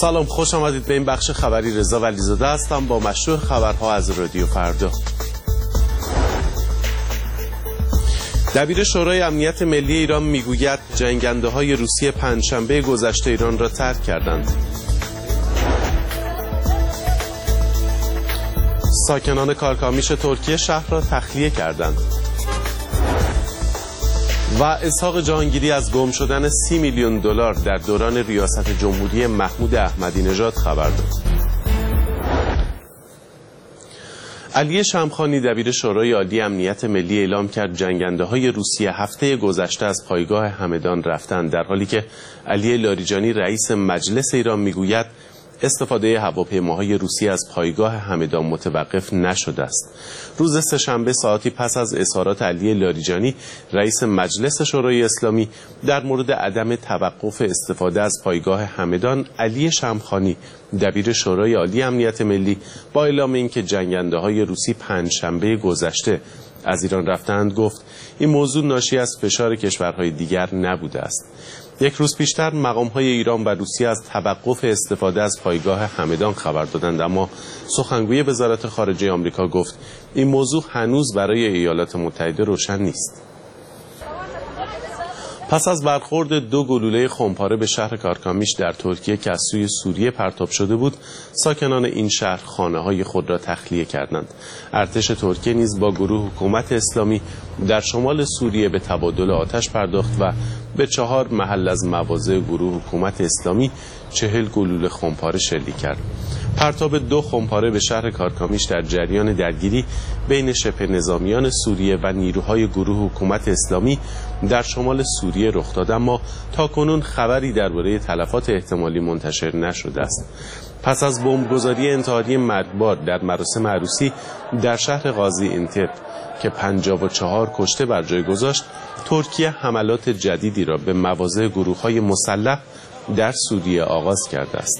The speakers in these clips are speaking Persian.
سلام، خوش آمدید به این بخش خبری. رضا ولیزاده هستم با مشروع خبرها از رادیو فردا. دبیر شورای امنیت ملی ایران میگوید جنگنده‌های روسیه پنجشنبه گذشته ایران را ترک کردند. ساکنان کارکامیش ترکیه شهر را تخلیه کردند. و اسحاق جهانگیری از گم شدن 30 میلیون دلار در دوران ریاست جمهوری محمود احمدی نژاد خبر داد. علی شمخانی دبیر شورای عالی امنیت ملی اعلام کرد جنگنده‌های روسیه هفته گذشته از پایگاه همدان رفتند، در حالی که علی لاریجانی رئیس مجلس ایران میگوید استفاده هواپیماهای روسیه از پایگاه همدان متوقف نشده است. روز سه‌شنبه ساعتی پس از اظهارات علی لاریجانی رئیس مجلس شورای اسلامی در مورد عدم توقف استفاده از پایگاه همدان، علی شمخانی دبیر شورای عالی امنیت ملی با اعلام اینکه جنگنده‌های روسی پنجشنبه گذشته از ایران رفتند گفت این موضوع ناشی از فشار کشورهای دیگر نبوده است. یک روز پیشتر مقام‌های ایران و روسیه از توقف استفاده از پایگاه همدان خبر دادند، اما سخنگوی وزارت خارجه آمریکا گفت این موضوع هنوز برای ایالات متحده روشن نیست. پس از برخورد 2 گلوله خمپاره به شهر کارکامیش در ترکیه که از سوی سوریه پرتاب شده بود، ساکنان این شهر خانه‌های خود را تخلیه کردند. ارتش ترکیه نیز با گروه حکومت اسلامی در شمال سوریه به تبادل آتش پرداخت و به 4 محل از مواضع گروه حکومت اسلامی 40 گلوله خمپاره شلیک کرد. پرتاب 2 خمپاره به شهر کارکامیش در جریان درگیری بین شبه نظامیان سوریه و نیروهای گروه حکومت اسلامی در شمال سوریه رخ داد، اما تاکنون خبری درباره تلفات احتمالی منتشر نشده است. پس از بمبگذاری انتحاری مرگبار در مراسم عروسی در شهر غازی انتب که 54 کشته بر جای گذاشت، ترکیه حملات جدیدی را به مواضع گروه‌های مسلح در سوریه آغاز کرده است.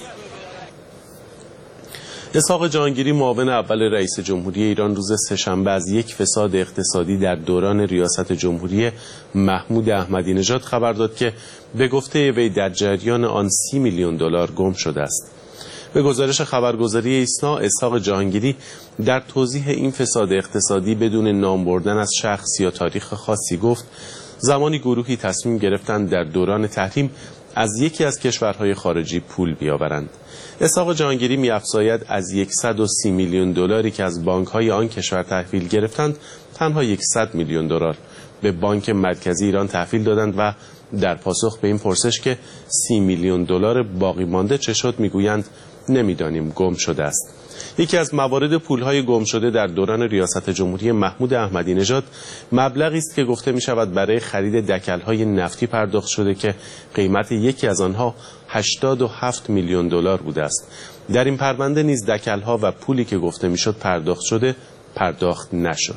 اسحاق جهانگیری معاون اول رئیس جمهوری ایران روز سه‌شنبه از یک فساد اقتصادی در دوران ریاست جمهوری محمود احمدی نژاد خبر داد که به گفته وی در جریان آن 30 میلیون دلار گم شده است. به گزارش خبرگزاری ایسنا، اسحاق جهانگیری در توضیح این فساد اقتصادی بدون نام بردن از شخص یا تاریخ خاصی گفت زمانی گروهی تصمیم گرفتند در دوران تحریم از یکی از کشورهای خارجی پول بیاورند. اسحاق جهانگیری می‌افزاید از 130 میلیون دلاری که از بانک‌های آن کشور تحویل گرفتند، تنها 100 میلیون دلار به بانک مرکزی ایران تحویل دادند و در پاسخ به این پرسش که 30 میلیون دلار باقی مانده چه شد میگویند نمیدانیم، گم شده است. یکی از موارد پول‌های گم شده در دوران ریاست جمهوری محمود احمدی نژاد مبلغی است که گفته می‌شود برای خرید دکل‌های نفتی پرداخت شده که قیمت یکی از آنها 87 میلیون دلار بوده است. در این پرونده نیز دکل‌ها و پولی که گفته می‌شد پرداخت شده پرداخت نشد.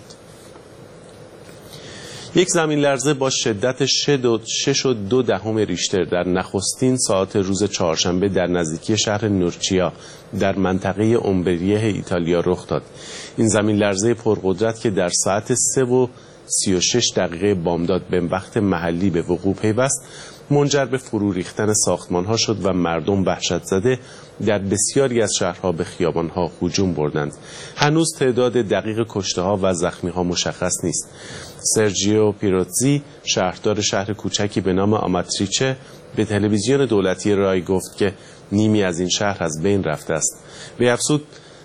یک زمین لرزه با شدت 6.2 ریشتر در نخستین ساعات روز چهارشنبه در نزدیکی شهر نورچیا در منطقه اومبریه ایتالیا رخ داد. این زمین لرزه پرقدرت که در ساعت 3:36 بامداد به وقت محلی به وقوع پیوست، منجر به فرو ریختن ساختمان‌ها شد و مردم وحشت زده در بسیاری از شهرها به خیابان‌ها هجوم بردند. هنوز تعداد دقیق کشته‌ها و زخمی‌ها مشخص نیست. سرجیو پیروتزی، شهردار شهر کوچکی به نام آماتریچه، به تلویزیون دولتی رای گفت که نیمی از این شهر از بین رفته است. به افزود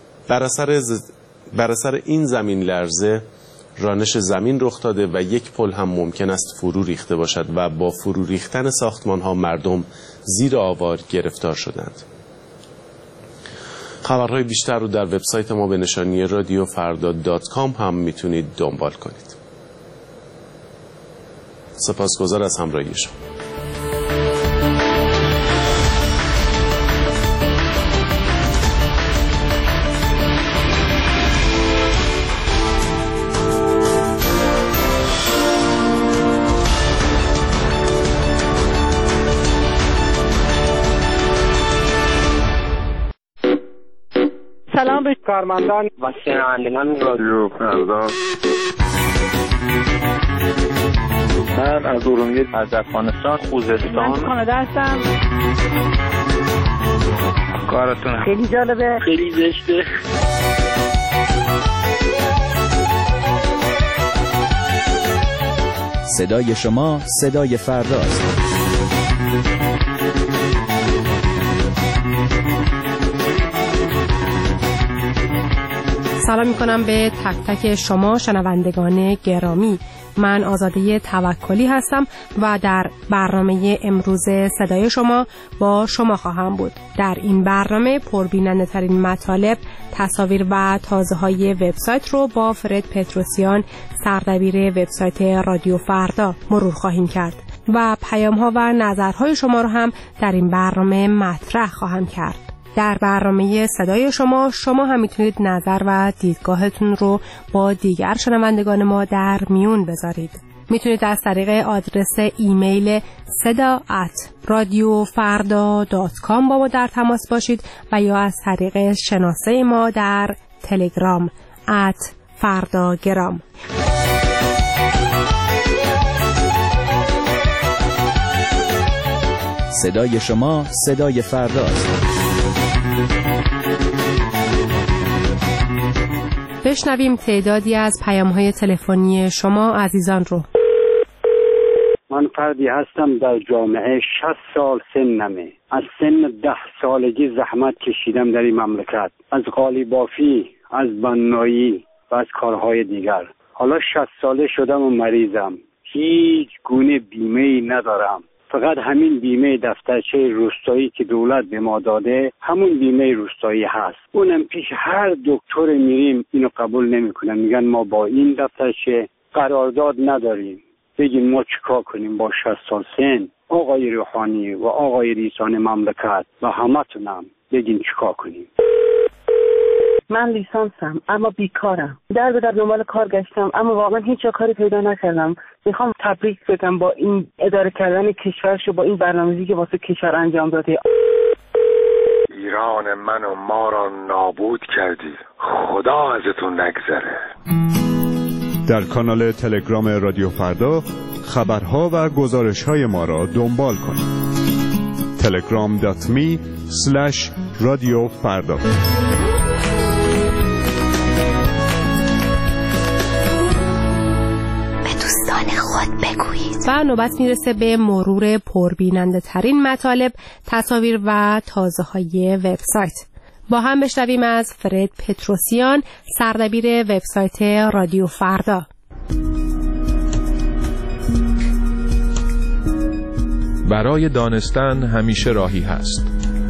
بر اثر این زمین لرزه رانش زمین رخ داده و یک پل هم ممکن است فرو ریخته باشد و با فرو ریختن ساختمان‌ها مردم زیر آوار گرفتار شدند. خبرهای بیشتر رو در وبسایت ما به نشانی radiofarda.com هم میتونید دنبال کنید. سپاسگزار از همراهی شما. سلام به کارمندان و شنوندگان رادیو فردا. من از ارومیه، از افغانستان، خوزستان، من کانادا هستم. کارتون خیلی جالبه، خیلی زشته. صدای شما صدای فرداست. سلام میکنم به تک تک شما شنوندگان گرامی. من آزاده توکلی هستم و در برنامه امروز صدای شما با شما خواهم بود. در این برنامه پربیننده ترین مطالب، تصاویر و تازه های وبسایت رو با فرد پتروسیان، سردبیر وبسایت رادیو فردا مرور خواهیم کرد و پیام ها و نظرهای شما رو هم در این برنامه مطرح خواهم کرد. در برنامه صدای شما هم میتونید نظر و دیدگاهتون رو با دیگر شنوندگان ما در میون بذارید. میتونید از طریق آدرس ایمیل seda@radiofarda.com با ما در تماس باشید و یا از طریق شناسه ما در تلگرام @fardagram. صدای شما صدای فرداست. بشنویم تعدادی از پیام‌های تلفنی شما عزیزان رو. من فردی هستم در جامعه 60 سال سنمه. از سن 10 سالگی زحمت کشیدم در این مملکت، از قالیبافی، از بنایی و از کارهای دیگر. حالا 60 ساله شدم و مریضم. هیچ گونه بیمه‌ای ندارم. فقط همین بیمه دفترچه روستایی که دولت به ما داده همون بیمه روستایی هست. اونم پیش هر دکتر میریم اینو قبول نمیکنن، میگن ما با این دفترچه قرارداد نداریم. بگین ما چیکار کنیم با 60 سال سن؟ آقای روحانی و آقای رئیسان مملکت و همتونم بگین چیکار کنیم؟ من لیسانسم اما بیکارم. در به در دنبال کار گشتم اما واقعا هیچ کاری پیدا نکردم. میخوام تبریک بگم با این اداره کردن کشورش و با این برنامه‌ریزی که واسه کشور انجام داده. ایران من و ما را نابود کردی، خدا ازتون نگذره. در کانال تلگرام رادیو فردا خبرها و گزارش‌های ما را دنبال کنید. telegram.me/radiofarda. و نوبت میرسه به مرور پربیننده ترین مطالب، تصاویر و تازه های وبسایت. با هم بشنویم از فرد پتروسیان، سردبیر وبسایت رادیو فردا. برای دانستن همیشه راهی هست.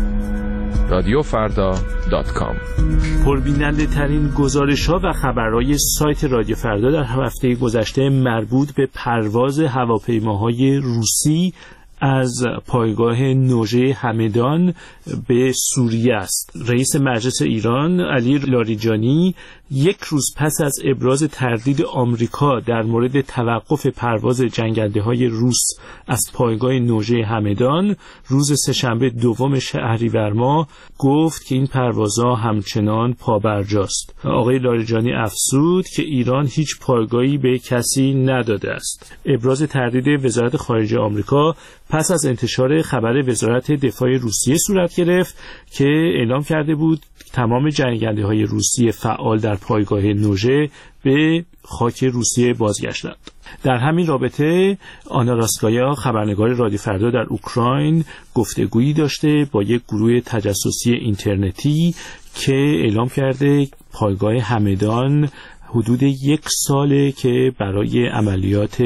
radiofarda.com. پربیننده ترین گزارش‌ها و خبرهای سایت رادیو فردا در هفته گذشته مربوط به پرواز هواپیماهای روسی از پایگاه نوژه همدان به سوریه است. رئیس مجلس ایران علی لاریجانی یک روز پس از ابراز تردید آمریکا در مورد توقف پرواز جنگنده‌های روس از پایگاه نوژه همدان روز سه‌شنبه 2 شهریور ماه گفت که این پروازها همچنان پابرجاست. آقای لاریجانی افزود که ایران هیچ پایگاهی به کسی نداده است. ابراز تردید وزارت خارجه آمریکا پس از انتشار خبر وزارت دفاع روسیه صورت گرفت که اعلام کرده بود تمام جنگنده‌های روسی فعال در پایگاه نوژه به خاک روسیه بازگشتند. در همین رابطه آنا راسکایا، خبرنگار رادیو فردا در اوکراین، گفتگویی داشته با یک گروه تجسسی اینترنتی که اعلام کرده پایگاه همدان حدود 1 ساله که برای عملیات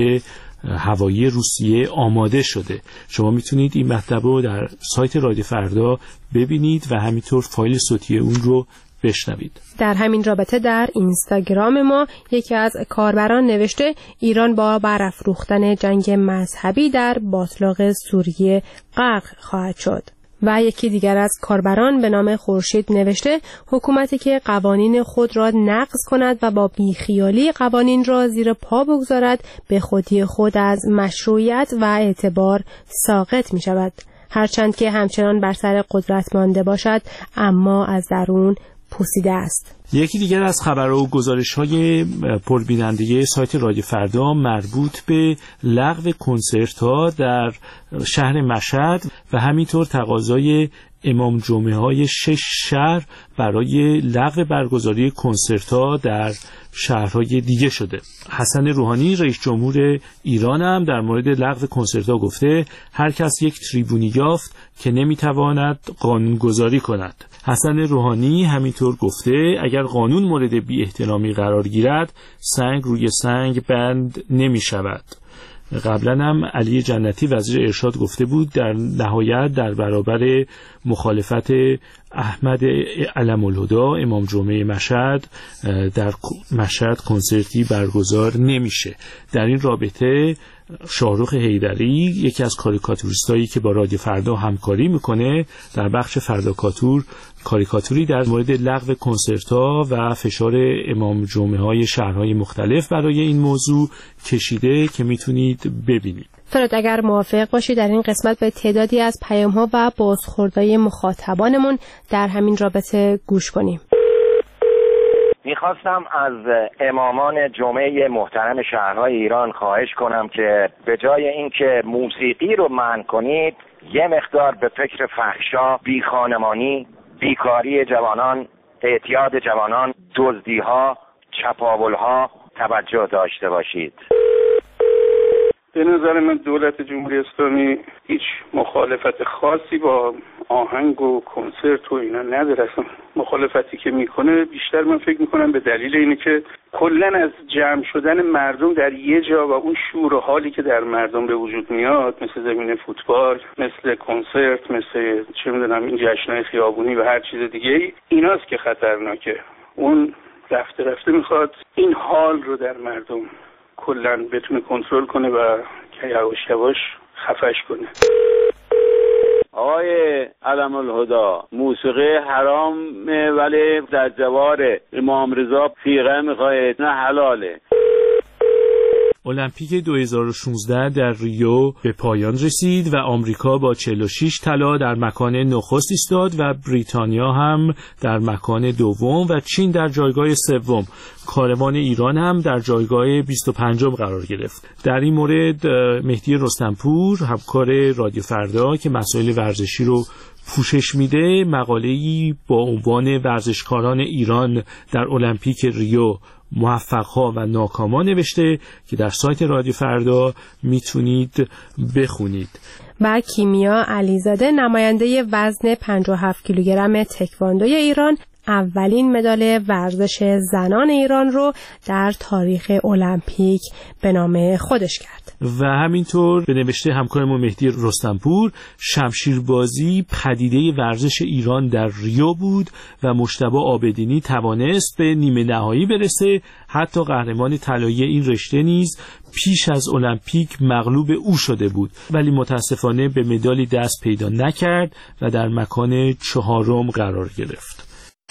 هوایی روسیه آماده شده. شما میتونید این مطلب رو در سایت رادیو فردا ببینید و همینطور فایل صوتی اون رو بشنوید. در همین رابطه در اینستاگرام ما یکی از کاربران نوشته ایران با برافروختن جنگ مذهبی در باطلاق سوریه غرق خواهد شد. و یکی دیگر از کاربران به نام خورشید نوشته حکومتی که قوانین خود را نقض کند و با بیخیالی قوانین را زیر پا بگذارد به خودی خود از مشروعیت و اعتبار ساقط می شود. هرچند که همچنان بر سر قدرت مانده باشد اما از درون پوسیده است. یکی دیگر از خبرها و گزارش‌های پربیننده سایت رادیو فردا مربوط به لغو کنسرت‌ها در شهر مشهد و همینطور تقاضای امام جمعه های 6 شهر برای لغو برگزاری کنسرت‌ها در شهرهای دیگه شده. حسن روحانی رئیس جمهور ایران هم در مورد لغو کنسرت‌ها گفته هر کس یک تریبونی یافت که نمیتواند قانونگذاری کند. حسن روحانی همینطور گفته اگر قانون مورد بی احترامی قرار گیرد سنگ روی سنگ بند نمی شود. قبلا هم علی جنتی وزیر ارشاد گفته بود در نهایت در برابر مخالفت احمد علم الهدی امام جمعه مشهد در مشهد کنسرتی برگزار نمیشه. در این رابطه شاهرخ حیدری یکی از کاریکاتوریستایی که با رادیو فردا همکاری میکنه در بخش کاریکاتوری در مورد لغو کنسرت‌ها و فشار امام جمعه های شهرهای مختلف برای این موضوع کشیده که میتونید ببینید. فراد اگر موافق باشی در این قسمت به تعدادی از پیام‌ها و بازخوردهای مخاطبانمون در همین رابطه گوش کنیم. میخواستم از امامان جمعه محترم شهرهای ایران خواهش کنم که به جای اینکه موسیقی رو منع کنید یه مقدار به فکر فحشا، بیخانمانی، بیکاری جوانان، اعتیاد جوانان، دزدی‌ها، چپاول‌ها توجه داشته باشید. به نظر من دولت جمهوری اسلامی هیچ مخالفت خاصی با آهنگ و کنسرت و اینا نداره. اصلا مخالفتی که میکنه بیشتر من فکر میکنم به دلیل اینه که کلا از جمع شدن مردم در یه جا و اون شور و حالی که در مردم به وجود میاد مثل زمین فوتبال، مثل کنسرت، مثل چه میدونم این جشن‌های خیابونی و هر چیز دیگه ایناست که خطرناکه. اون رفته رفته میخواد این حال رو در مردم کلا بتونه کنترل کنه و که یواش یواش خفش کنه. آقای علم الهدی موسیقی حرامه ولی در جوار امام رضا فیقه میخواید نه حلاله. المپیک 2016 در ریو به پایان رسید و آمریکا با 46 طلا در مکان نخست ایستاد و بریتانیا هم در مکان دوم و چین در جایگاه سوم. کاروان ایران هم در جایگاه 25 قرار گرفت. در این مورد مهدی رستمپور همکار رادیو فردا که مسائل ورزشی رو پوشش میده مقاله‌ای با عنوان ورزشکاران ایران در المپیک ریو موفق‌ها و ناکام‌ها نوشته که در سایت رادیو فردا میتونید بخونید. و کیمیا علیزاده نماینده وزن 57 کیلوگرم تکواندوی ایران اولین مدال ورزش زنان ایران رو در تاریخ المپیک به نام خودش کرد. و همینطور به نوشته همکارمون مهدی رستمپور شمشیربازی پدیده ورزش ایران در ریو بود و مجتبی عابدینی توانست به نیمه نهایی برسه. حتی قهرمان طلایی این رشته نیز پیش از المپیک مغلوب او شده بود ولی متاسفانه به مدالی دست پیدا نکرد و در مکان 4 قرار گرفت.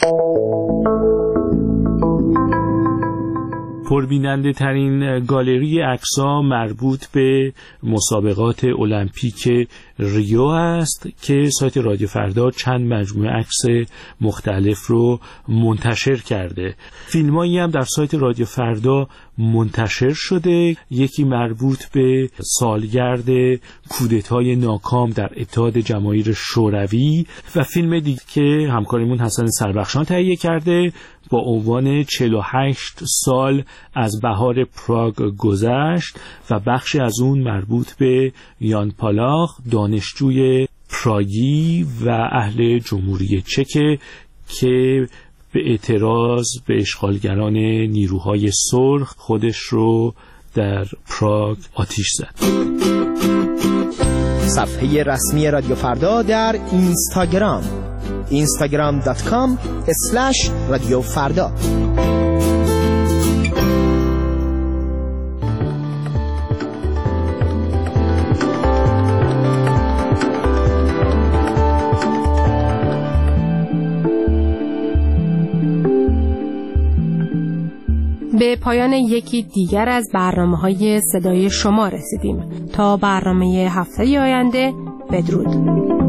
پربیننده ترین گالری عکس‌ها مربوط به مسابقات المپیک ریو است که سایت رادیو فردا چند مجموعه عکس مختلف رو منتشر کرده. فیلمایی هم در سایت رادیو فردا منتشر شده. یکی مربوط به سالگرد کودتای ناکام در اتحاد جماهیر شوروی و فیلم دیگه که همکارمون حسن سربخشان تهیه کرده با عنوان 48 سال از بهار پراگ گذشت و بخشی از اون مربوط به یان پالاخ دانشجوی پراگی و اهل جمهوری چک که به اعتراض به اشغالگران نیروهای سرخ خودش رو در پراگ آتیش زد. صفحه رسمی رادیو فردا در اینستاگرام instagram.com/رادیو فردا. به پایان یکی دیگر از برنامه‌های صدای شما رسیدیم. تا برنامه هفته آینده بدرود.